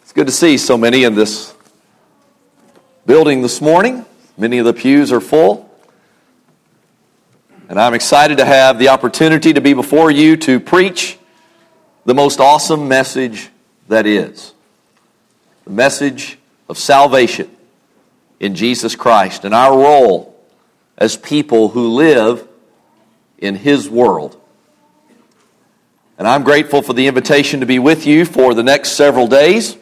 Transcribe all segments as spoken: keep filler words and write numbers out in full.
It's good to see so many in this building this morning. Many of the pews are full. And I'm excited to have the opportunity to be before you to preach the most awesome message that is. The message of salvation in Jesus Christ and our role as people who live in His world. And I'm grateful for the invitation to be with you for the next several days.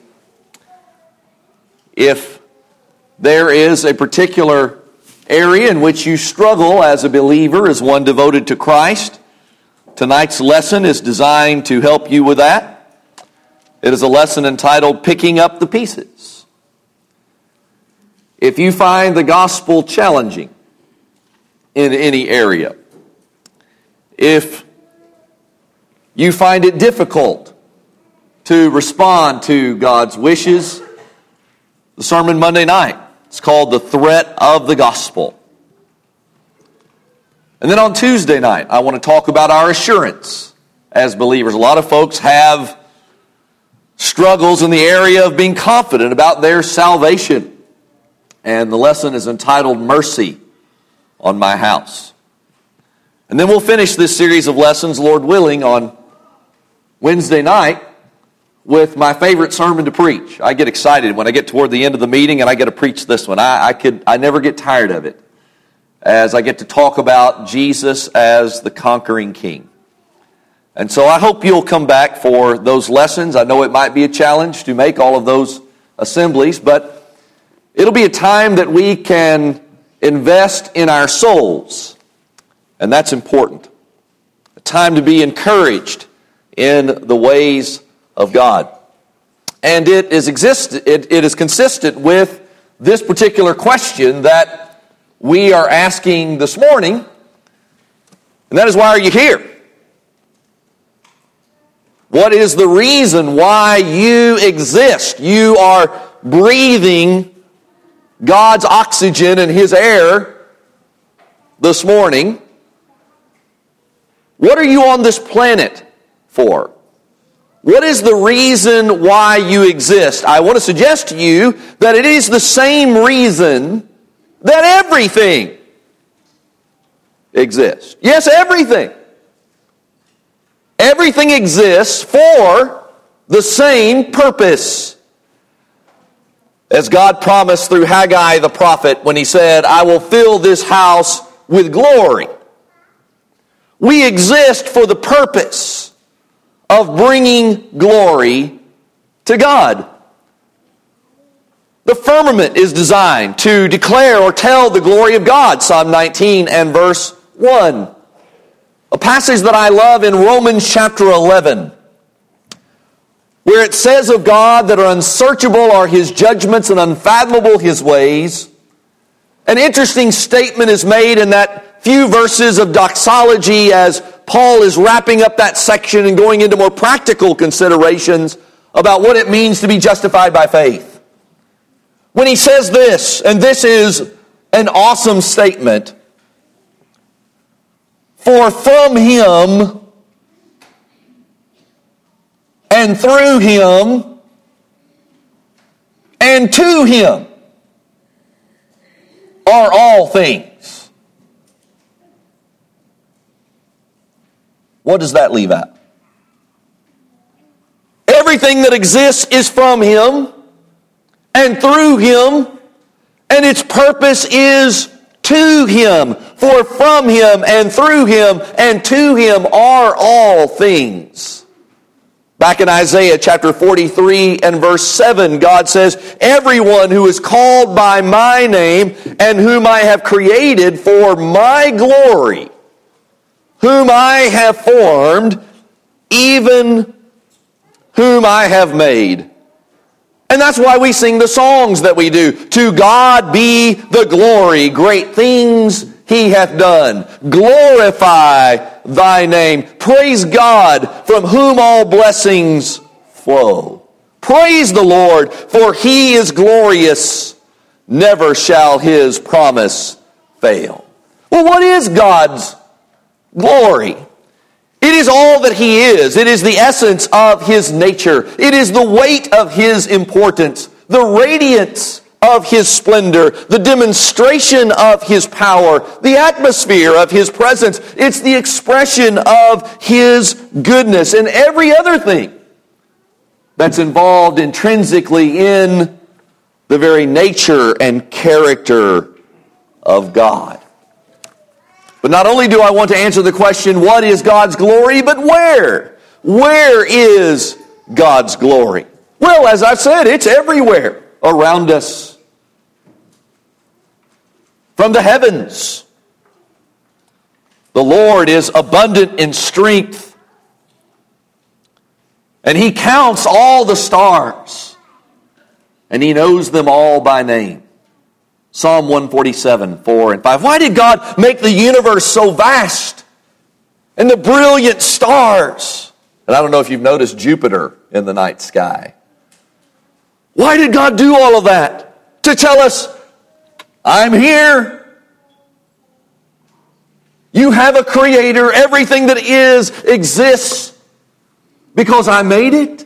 If there is a particular area in which you struggle as a believer, as one devoted to Christ, tonight's lesson is designed to help you with that. It is a lesson entitled Picking Up the Pieces. If you find the gospel challenging in any area, if you find it difficult to respond to God's wishes, the sermon Monday night, it's called The Threat of the Gospel. And then on Tuesday night, I want to talk about our assurance as believers. A lot of folks have struggles in the area of being confident about their salvation. And the lesson is entitled Mercy on My House. And then we'll finish this series of lessons, Lord willing, on Wednesday night with my favorite sermon to preach. I get excited when I get toward the end of the meeting and I get to preach this one. I, I could, I never get tired of it as I get to talk about Jesus as the conquering King. And so I hope you'll come back for those lessons. I know it might be a challenge to make all of those assemblies, but it'll be a time that we can invest in our souls, and that's important. A time to be encouraged in the ways of God. And it is exist it, it is consistent with this particular question that we are asking this morning, and that is, why are you here? What is the reason why you exist? You are breathing God's oxygen and His air this morning. What are you on this planet for? What is the reason why you exist? I want to suggest to you that it is the same reason that everything exists. Yes, everything. Everything exists for the same purpose. As God promised through Haggai the prophet when He said, I will fill this house with glory. We exist for the purpose of bringing glory to God. The firmament is designed to declare or tell the glory of God, Psalm nineteen and verse one. A passage that I love in Romans chapter eleven, where it says of God that are unsearchable are His judgments and unfathomable His ways. An interesting statement is made in that few verses of doxology as Paul is wrapping up that section and going into more practical considerations about what it means to be justified by faith. When he says this, and this is an awesome statement, for from Him and through Him and to Him are all things. What does that leave out? Everything that exists is from Him and through Him, and its purpose is to Him. For from Him and through Him and to Him are all things. Back in Isaiah chapter forty-three and verse seven, God says, everyone who is called by my name and whom I have created for my glory, whom I have formed, even whom I have made. And that's why we sing the songs that we do. To God be the glory, great things He hath done. Glorify Thy name. Praise God, from whom all blessings flow. Praise the Lord, for He is glorious. Never shall His promise fail. Well, what is God's glory? It is all that He is. It is the essence of His nature. It is the weight of His importance, the radiance of His splendor, the demonstration of His power, the atmosphere of His presence. It's the expression of His goodness and every other thing that's involved intrinsically in the very nature and character of God. But not only do I want to answer the question, what is God's glory, but where? Where is God's glory? Well, as I've said, it's everywhere around us. From the heavens, the Lord is abundant in strength, and He counts all the stars, and He knows them all by name. Psalm one forty-seven, four and five. Why did God make the universe so vast and the brilliant stars? And I don't know if you've noticed Jupiter in the night sky. Why did God do all of that? To tell us, I'm here. You have a creator. Everything that is exists because I made it.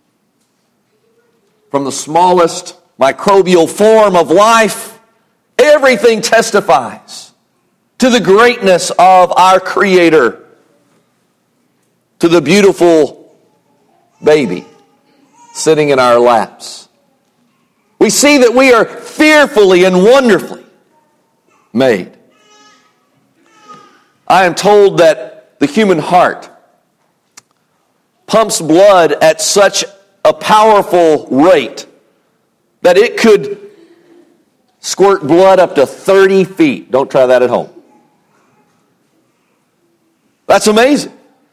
From the smallest microbial form of life, everything testifies to the greatness of our Creator, to the beautiful baby sitting in our laps. We see that we are fearfully and wonderfully made. I am told that the human heart pumps blood at such a powerful rate that it could squirt blood up to thirty feet. Don't try that at home. That's amazing.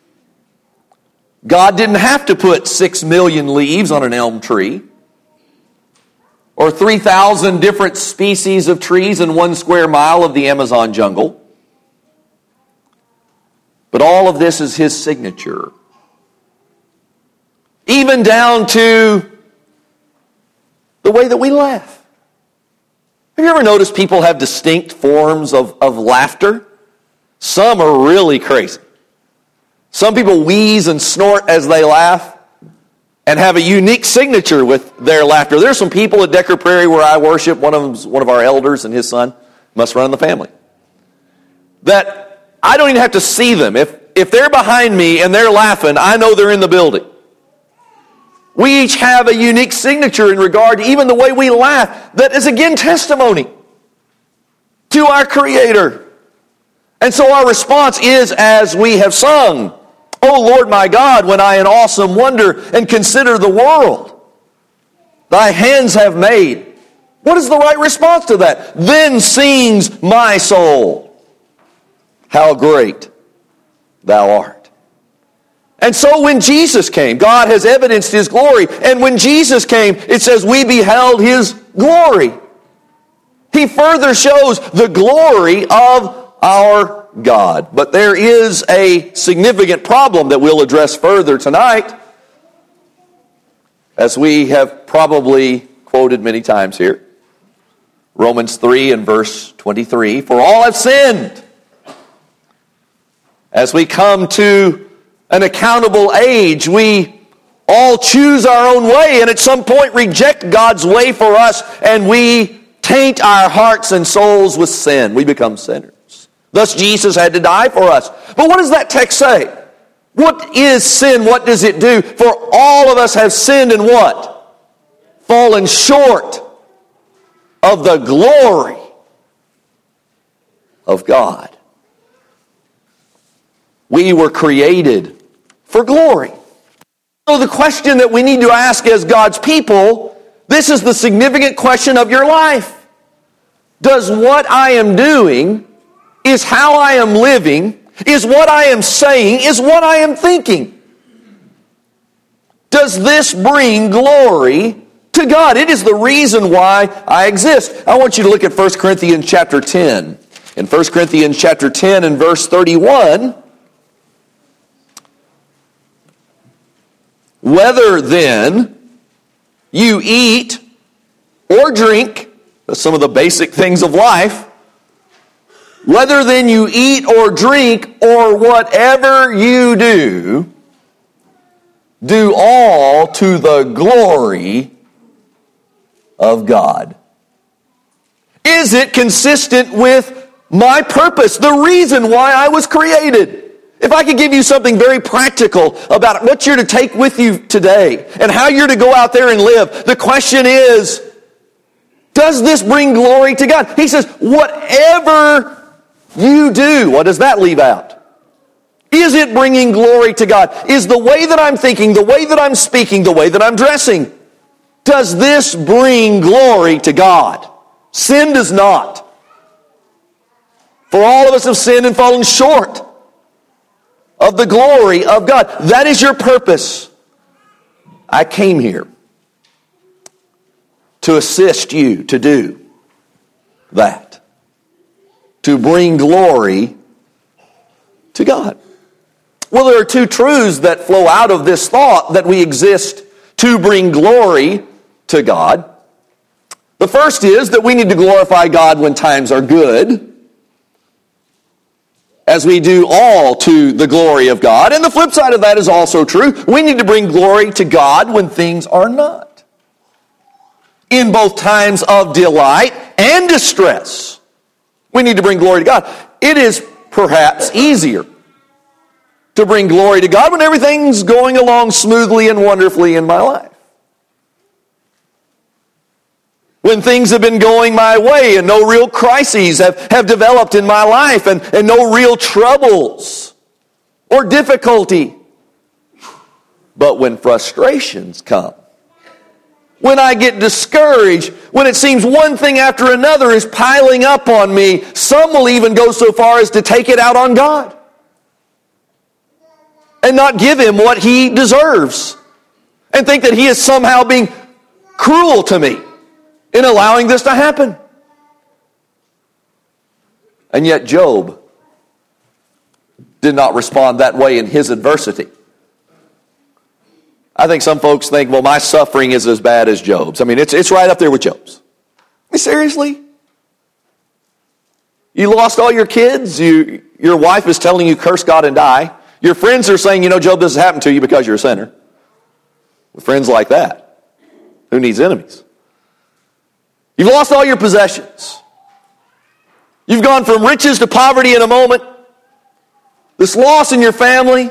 God didn't have to put six million leaves on an elm tree or three thousand different species of trees in one square mile of the Amazon jungle. But all of this is His signature. Even down to the way that we laugh. Have you ever noticed people have distinct forms of, of laughter? Some are really crazy. Some people wheeze and snort as they laugh and have a unique signature with their laughter. There's some people at Decker Prairie where I worship, one of them's one of our elders and his son, must run in the family, that I don't even have to see them. If, if they're behind me and they're laughing, I know they're in the building. We each have a unique signature in regard to even the way we laugh that is again testimony to our Creator. And so our response is as we have sung, O Lord my God, when I in awesome wonder and consider the world Thy hands have made. What is the right response to that? Then sings my soul, how great Thou art. And so when Jesus came, God has evidenced His glory. And when Jesus came, it says we beheld His glory. He further shows the glory of our God. But there is a significant problem that we'll address further tonight, as we have probably quoted many times here. Romans three and verse twenty-three, for all have sinned. As we come to an accountable age, we all choose our own way and at some point reject God's way for us, and we taint our hearts and souls with sin. We become sinners. Thus Jesus had to die for us. But what does that text say? What is sin? What does it do? For all of us have sinned and what? Fallen short of the glory of God. We were created for glory. So the question that we need to ask as God's people, this is the significant question of your life. Does what I am doing, is how I am living, is what I am saying, is what I am thinking, does this bring glory to God? It is the reason why I exist. I want you to look at First Corinthians chapter ten. In First Corinthians chapter ten and verse thirty-one, whether then you eat or drink, that's some of the basic things of life, Whether then you eat or drink or whatever you do, do all to the glory of God. Is it consistent with my purpose, the reason why I was created? If I could give you something very practical about what you're to take with you today and how you're to go out there and live, the question is, does this bring glory to God? He says, whatever you do. What does that leave out? Is it bringing glory to God? Is the way that I'm thinking, the way that I'm speaking, the way that I'm dressing, does this bring glory to God? Sin does not. For all of us have sinned and fallen short of the glory of God. That is your purpose. I came here to assist you to do that. To bring glory to God. Well, there are two truths that flow out of this thought that we exist to bring glory to God. The first is that we need to glorify God when times are good, as we do all to the glory of God. And the flip side of that is also true. We need to bring glory to God when things are not. In both times of delight and distress, we need to bring glory to God. It is perhaps easier to bring glory to God when everything's going along smoothly and wonderfully in my life. When things have been going my way and no real crises have, have developed in my life and, and no real troubles or difficulty. But when frustrations come, when I get discouraged, when it seems one thing after another is piling up on me, some will even go so far as to take it out on God and not give Him what He deserves and think that He is somehow being cruel to me in allowing this to happen. And yet Job did not respond that way in his adversity. I think some folks think, well, my suffering is as bad as Job's. I mean, it's, it's right up there with Job's. I mean, seriously? You lost all your kids? You, your wife is telling you, curse God and die. Your friends are saying, you know, Job, this has happened to you because you're a sinner. With friends like that, who needs enemies? You've lost all your possessions. You've gone from riches to poverty in a moment. This loss in your family.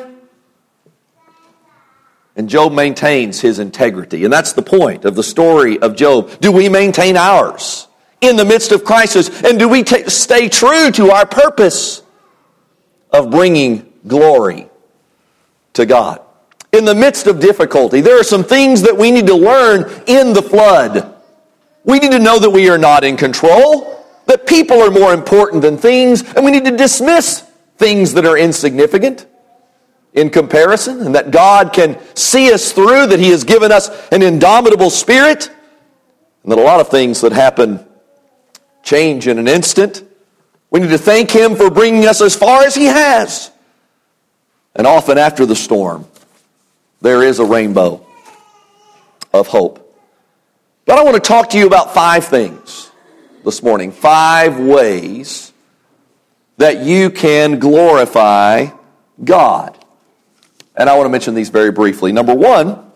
And Job maintains his integrity. And that's the point of the story of Job. Do we maintain ours in the midst of crisis? And do we t- stay true to our purpose of bringing glory to God? In the midst of difficulty, there are some things that we need to learn in the flood. We need to know that we are not in control, that people are more important than things, and we need to dismiss things that are insignificant in comparison, and that God can see us through, that He has given us an indomitable spirit, and that a lot of things that happen change in an instant. We need to thank Him for bringing us as far as He has. And often after the storm, there is a rainbow of hope. But I want to talk to you about five things this morning. Five ways that you can glorify God. And I want to mention these very briefly. Number one,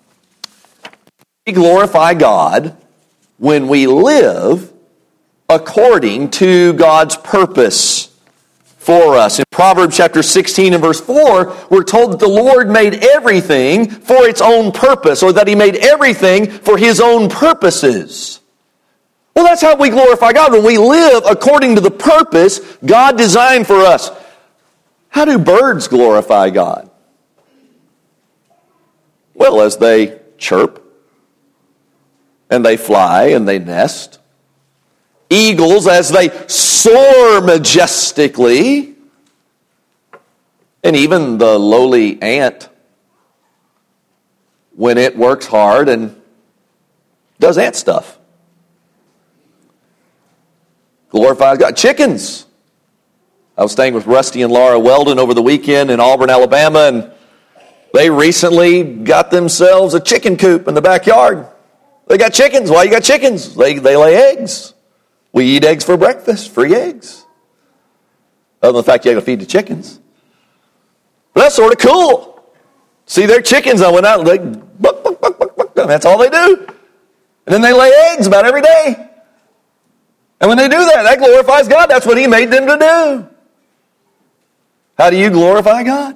we glorify God when we live according to God's purpose for us. In Proverbs chapter sixteen and verse four, we're told that the Lord made everything for its own purpose, or that He made everything for His own purposes. Well, that's how we glorify God, when we live according to the purpose God designed for us. How do birds glorify God? Well, as they chirp, and they fly, and they nest. Eagles, as they soar majestically. And even the lowly ant, when it works hard and does ant stuff, glorifies God. Chickens. I was staying with Rusty and Laura Weldon over the weekend in Auburn, Alabama, and they recently got themselves a chicken coop in the backyard. They got chickens. Why you got chickens? They, they lay eggs. We eat eggs for breakfast, free eggs. Other than the fact you got to feed the chickens. But that's sort of cool. See their chickens, I went out and they, buck, buck, buck, buck, buck, that's all they do. And then they lay eggs about every day. And when they do that, that glorifies God. That's what He made them to do. How do you glorify God?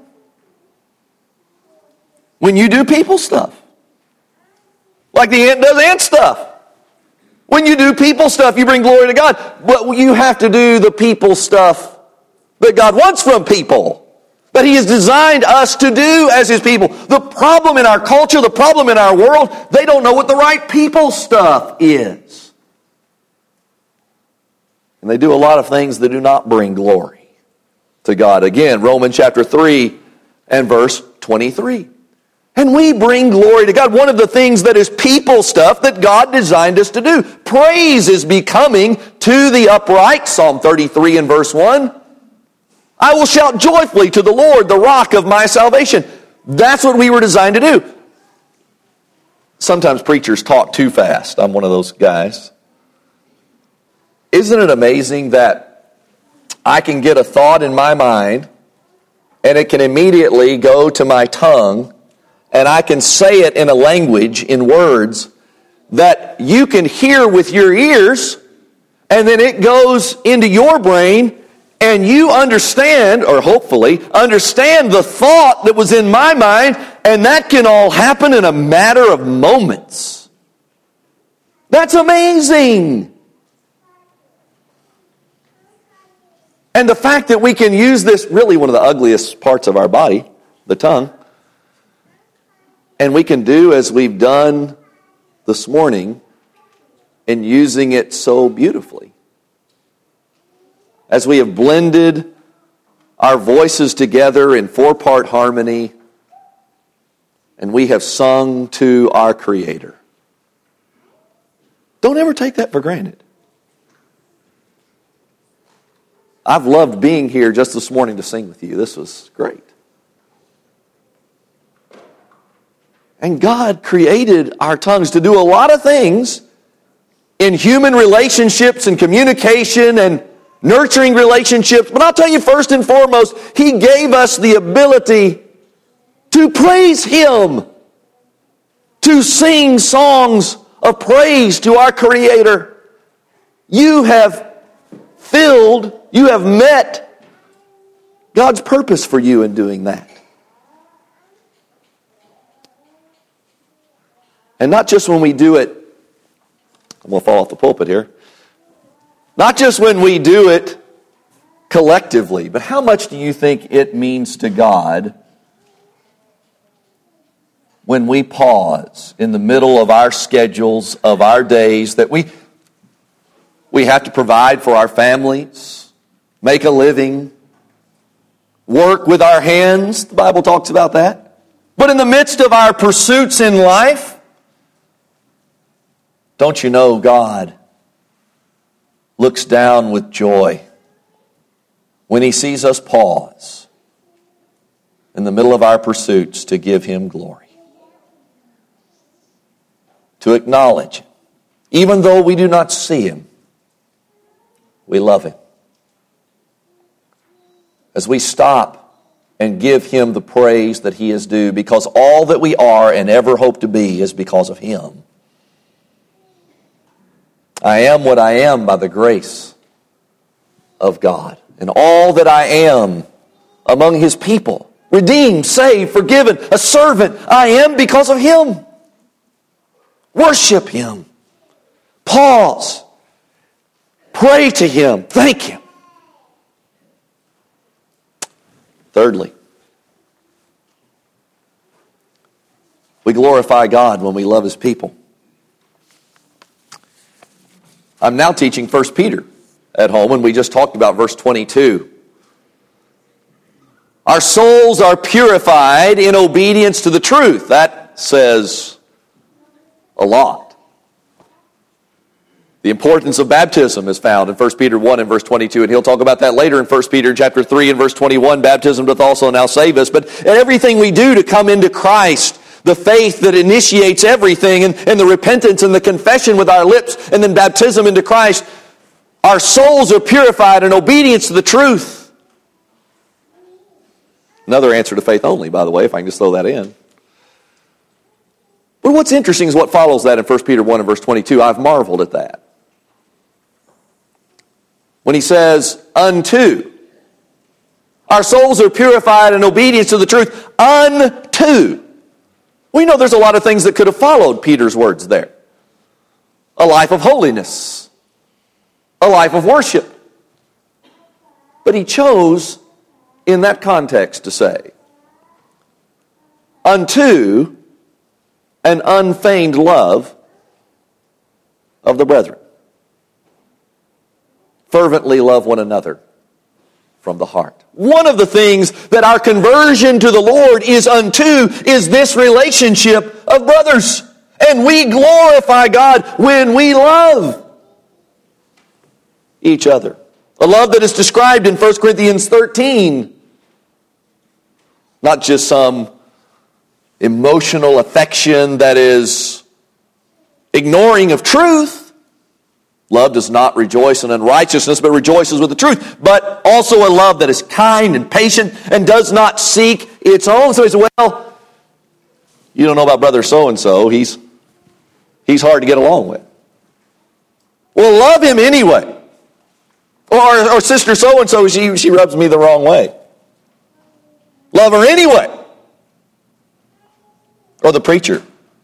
When you do people stuff. Like the ant does ant stuff. When you do people stuff, you bring glory to God. But you have to do the people stuff that God wants from people. That He has designed us to do as His people. The problem in our culture, the problem in our world, they don't know what the right people stuff is. And they do a lot of things that do not bring glory to God. Again, Romans chapter three and verse twenty-three. And we bring glory to God. One of the things that is people stuff that God designed us to do. Praise is becoming to the upright. Psalm thirty-three and verse one. I will shout joyfully to the Lord, the rock of my salvation. That's what we were designed to do. Sometimes preachers talk too fast. I'm one of those guys. Isn't it amazing that I can get a thought in my mind and it can immediately go to my tongue and I can say it in a language, in words, that you can hear with your ears, and then it goes into your brain, and you understand, or hopefully, understand the thought that was in my mind, and that can all happen in a matter of moments. That's amazing. And the fact that we can use this, really one of the ugliest parts of our body, the tongue, and we can do as we've done this morning in using it so beautifully. As we have blended our voices together in four-part harmony, and we have sung to our Creator. Don't ever take that for granted. I've loved being here just this morning to sing with you. This was great. And God created our tongues to do a lot of things in human relationships and communication and nurturing relationships. But I'll tell you first and foremost, He gave us the ability to praise Him, to sing songs of praise to our Creator. You have filled, you have met God's purpose for you in doing that. And not just when we do it, I'm going to fall off the pulpit here, not just when we do it collectively, but how much do you think it means to God when we pause in the middle of our schedules, of our days, that we, we have to provide for our families, make a living, work with our hands, the Bible talks about that. But in the midst of our pursuits in life, don't you know God looks down with joy when He sees us pause in the middle of our pursuits to give Him glory, to acknowledge Him. Even though we do not see Him, we love Him. As we stop and give Him the praise that He is due, because all that we are and ever hope to be is because of Him. I am what I am by the grace of God. And all that I am among His people, redeemed, saved, forgiven, a servant, I am because of Him. Worship Him. Pause. Pray to Him. Thank Him. Thirdly, we glorify God when we love His people. I'm now teaching First Peter at home, and we just talked about verse twenty-two. Our souls are purified in obedience to the truth. That says a lot. The importance of baptism is found in First Peter one and verse twenty-two, and he'll talk about that later in First Peter chapter three and verse twenty-one. Baptism doth also now save us. But everything we do to come into Christ, the faith that initiates everything, and, and the repentance and the confession with our lips, and then baptism into Christ, our souls are purified in obedience to the truth. Another answer to faith only, by the way, if I can just throw that in. But what's interesting is what follows that in First Peter one and verse twenty-two. I've marveled at that. When he says, unto. Our souls are purified in obedience to the truth. Unto. We know there's a lot of things that could have followed Peter's words there. A life of holiness. A life of worship. But he chose, in that context, to say, unto an unfeigned love of the brethren. Fervently love one another from the heart. One of the things that our conversion to the Lord is unto is this relationship of brothers. And we glorify God when we love each other. A love that is described in First Corinthians thirteen. Not just some emotional affection that is ignoring of truth. Love does not rejoice in unrighteousness, but rejoices with the truth. But also a love that is kind and patient and does not seek its own. So he said, well, you don't know about brother so-and-so. He's, he's hard to get along with. Well, love him anyway. Or, or sister so-and-so, she, she rubs me the wrong way. Love her anyway. Or the preacher.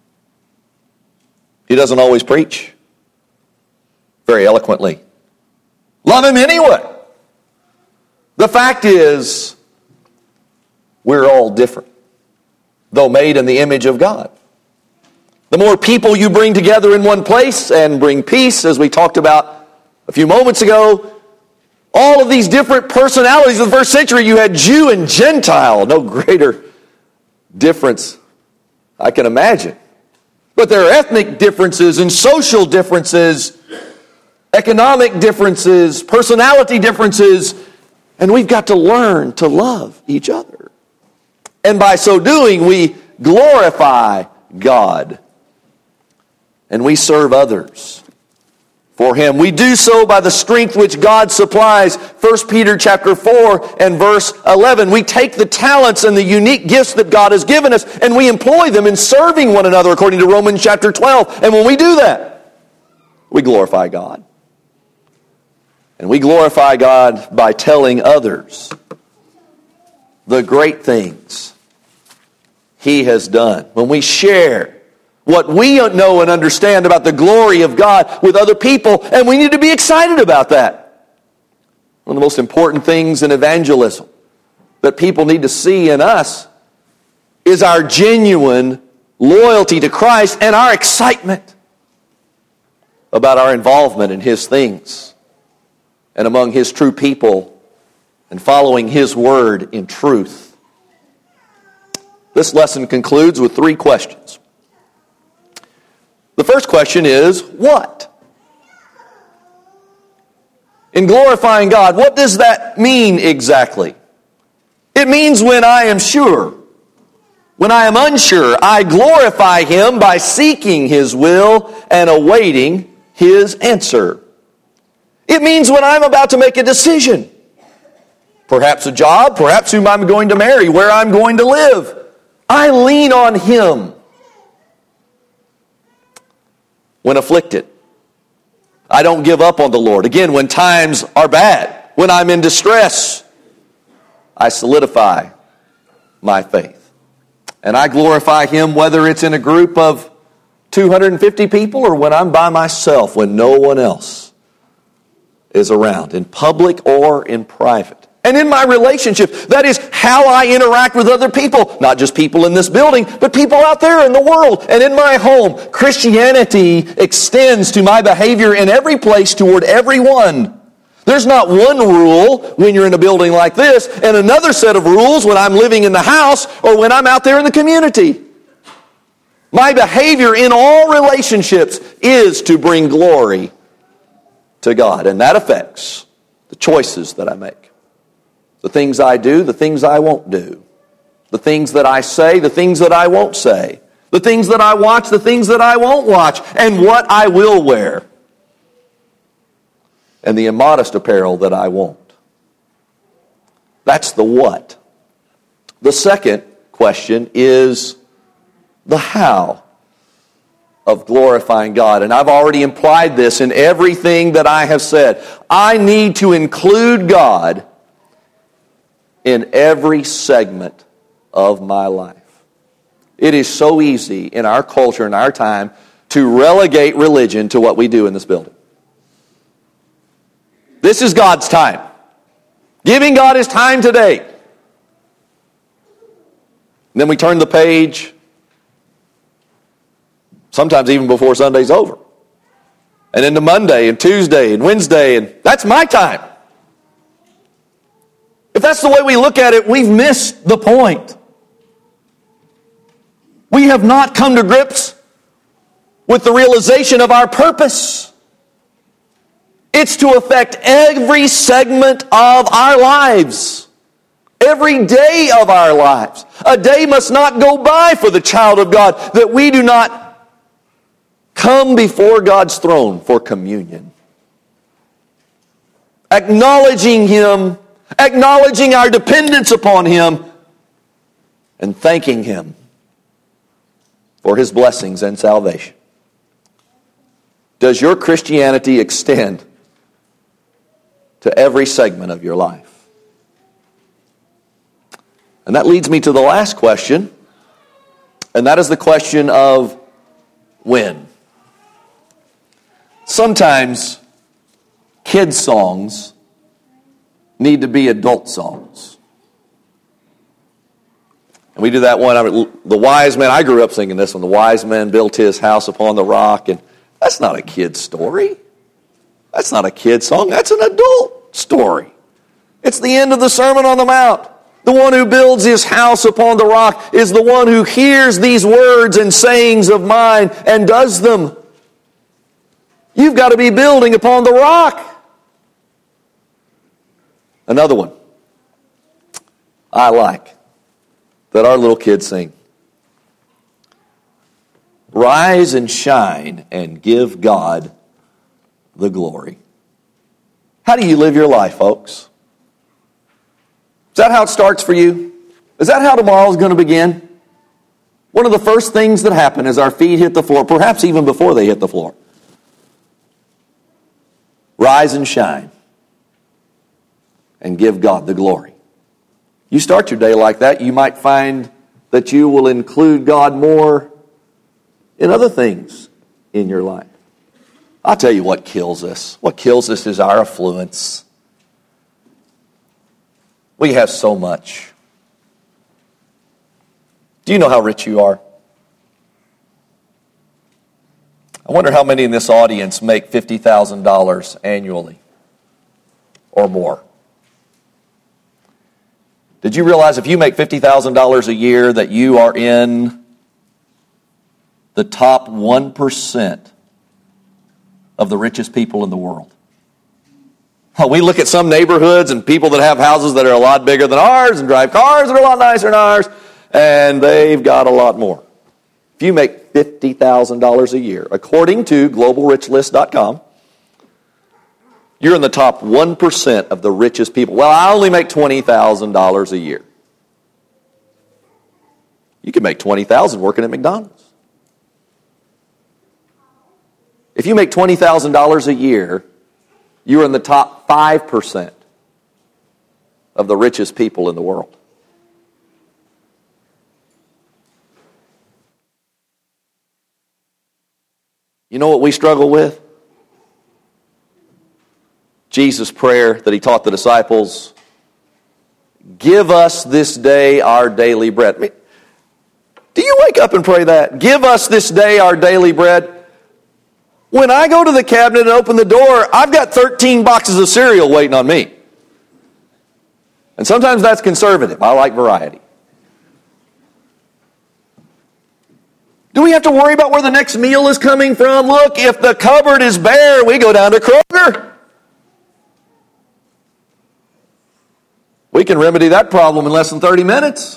He doesn't always preach very eloquently. Love him anyway. The fact is, we're all different, though made in the image of God. The more people you bring together in one place and bring peace, as we talked about a few moments ago, all of these different personalities of the first century, you had Jew and Gentile, no greater difference I can imagine. But there are ethnic differences and social differences, economic differences, personality differences, and we've got to learn to love each other. And by so doing, we glorify God and we serve others for Him. We do so by the strength which God supplies. First Peter chapter four and verse eleven. We take the talents and the unique gifts that God has given us and we employ them in serving one another according to Romans chapter twelve. And when we do that, we glorify God. And we glorify God by telling others the great things He has done. When we share what we know and understand about the glory of God with other people, and we need to be excited about that. One of the most important things in evangelism that people need to see in us is our genuine loyalty to Christ and our excitement about our involvement in His things and among His true people and following His word in truth. This lesson concludes with three questions. The first question is, what? In glorifying God, what does that mean exactly? It means when I am sure. When I am unsure, I glorify Him by seeking His will and awaiting His answer. It means when I'm about to make a decision. Perhaps a job, perhaps whom I'm going to marry, where I'm going to live. I lean on Him. When afflicted, I don't give up on the Lord. Again, when times are bad, when I'm in distress, I solidify my faith. And I glorify Him whether it's in a group of two hundred fifty people or when I'm by myself, when no one else is around, in public or in private. And in my relationship, that is how I interact with other people, not just people in this building, but people out there in the world and in my home. Christianity extends to my behavior in every place toward everyone. There's not one rule when you're in a building like this and another set of rules when I'm living in the house or when I'm out there in the community. My behavior in all relationships is to bring glory to God, and that affects the choices that I make. The things I do, the things I won't do. The things that I say, the things that I won't say. The things that I watch, the things that I won't watch. And what I will wear. And the immodest apparel that I won't. That's the what. The second question is the how of glorifying God. And I've already implied this in everything that I have said. I need to include God in every segment of my life. It is so easy in our culture, in our time, to relegate religion to what we do in this building. This is God's time. Giving God His time today. And then we turn the page, sometimes even before Sunday's over. And into Monday and Tuesday and Wednesday, and that's my time. If that's the way we look at it, we've missed the point. We have not come to grips with the realization of our purpose. It's to affect every segment of our lives. Every day of our lives. A day must not go by for the child of God that we do not come before God's throne for communion. Acknowledging Him, acknowledging our dependence upon Him, and thanking Him for His blessings and salvation. Does your Christianity extend to every segment of your life? And that leads me to the last question, and that is the question of when. Sometimes kids' songs need to be adult songs. And we do that one, I mean, the wise man, I grew up singing this one, the wise man built his house upon the rock, and that's not a kid's story. That's not a kid's song, that's an adult story. It's the end of the Sermon on the Mount. The one who builds his house upon the rock is the one who hears these words and sayings of mine and does them. You've got to be building upon the rock. Another one I like that our little kids sing. Rise and shine and give God the glory. How do you live your life, folks? Is that how it starts for you? Is that how tomorrow's going to begin? One of the first things that happen as our feet hit the floor, perhaps even before they hit the floor. Rise and shine and give God the glory. You start your day like that, you might find that you will include God more in other things in your life. I'll tell you what kills us. What kills us is our affluence. We have so much. Do you know how rich you are? I wonder how many in this audience make fifty thousand dollars annually or more. Did you realize if you make fifty thousand dollars a year that you are in the top one percent of the richest people in the world? We look at some neighborhoods and people that have houses that are a lot bigger than ours and drive cars that are a lot nicer than ours, and they've got a lot more. If you make fifty thousand dollars a year, according to global rich list dot com, you're in the top one percent of the richest people. Well, I only make twenty thousand dollars a year. You can make twenty thousand dollars working at McDonald's. If you make twenty thousand dollars a year, you're in the top five percent of the richest people in the world. You know what we struggle with? Jesus' prayer that He taught the disciples, give us this day our daily bread. I mean, do you wake up and pray that? Give us this day our daily bread. When I go to the cabinet and open the door, I've got thirteen boxes of cereal waiting on me. And sometimes that's conservative. I like variety. Do we have to worry about where the next meal is coming from? Look, if the cupboard is bare, we go down to Kroger. We can remedy that problem in less than thirty minutes.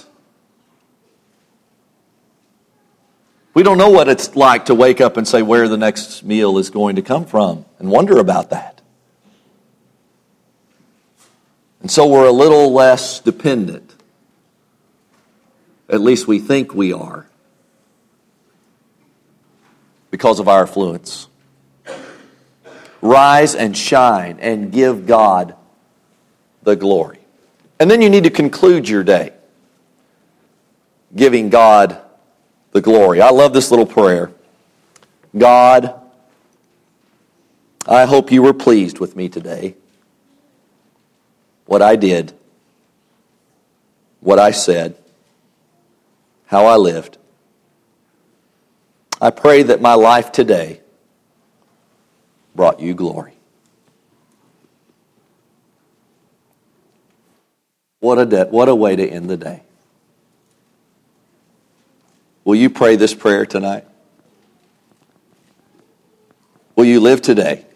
We don't know what it's like to wake up and say where the next meal is going to come from and wonder about that. And so we're a little less dependent At least we think we are, because of our affluence. Rise and shine and give God the glory. And then you need to conclude your day giving God the glory. I love this little prayer. God, I hope you were pleased with me today. What I did, what I said, how I lived. I pray that my life today brought you glory. What a, de- what a way to end the day. Will you pray this prayer tonight? Will you live today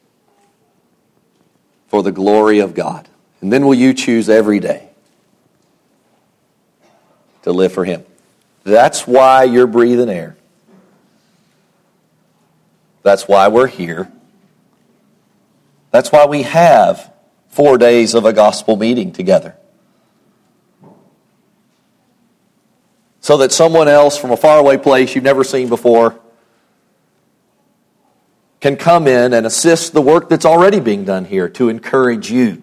for the glory of God? And then will you choose every day to live for Him? That's why you're breathing air. That's why we're here. That's why we have four days of a gospel meeting together. So that someone else from a faraway place you've never seen before can come in and assist the work that's already being done here to encourage you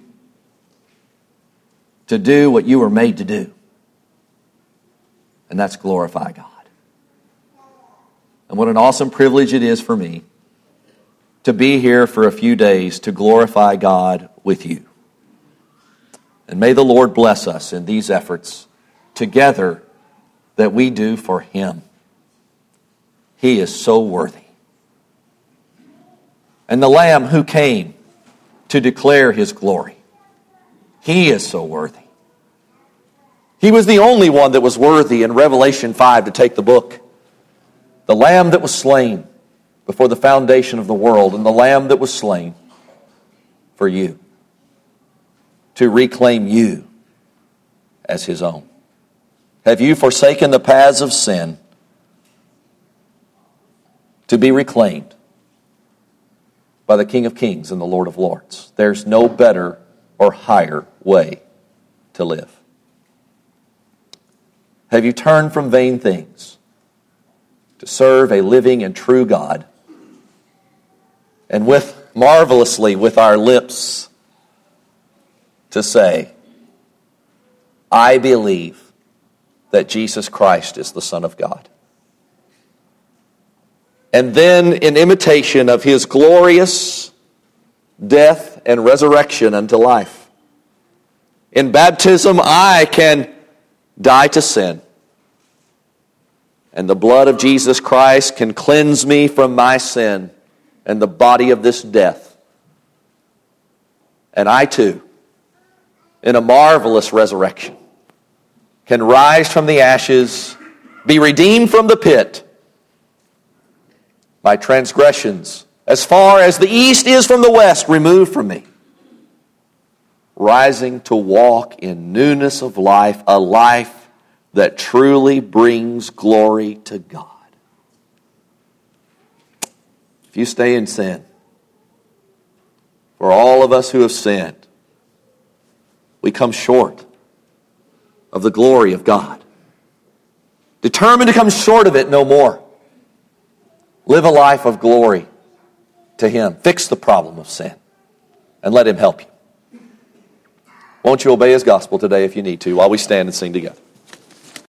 to do what you were made to do. And that's glorify God. And what an awesome privilege it is for me to be here for a few days to glorify God with you. And may the Lord bless us in these efforts together that we do for Him. He is so worthy. And the Lamb who came to declare His glory, He is so worthy. He was the only one that was worthy in Revelation five to take the book. The Lamb that was slain before the foundation of the world, and the Lamb that was slain for you, to reclaim you as His own. Have you forsaken the paths of sin to be reclaimed by the King of Kings and the Lord of Lords? There's no better or higher way to live. Have you turned from vain things to serve a living and true God? And with marvelously with our lips to say, I believe that Jesus Christ is the Son of God. And then in imitation of His glorious death and resurrection unto life, in baptism I can die to sin. And the blood of Jesus Christ can cleanse me from my sin and the body of this death. And I too, in a marvelous resurrection, can rise from the ashes, be redeemed from the pit. My transgressions, as far as the east is from the west, removed from me. Rising to walk in newness of life, a life that truly brings glory to God. If you stay in sin, for all of us who have sinned, we come short of the glory of God. Determined to come short of it no more. Live a life of glory to Him. Fix the problem of sin and let Him help you. Won't you obey His gospel today if you need to while we stand and sing together?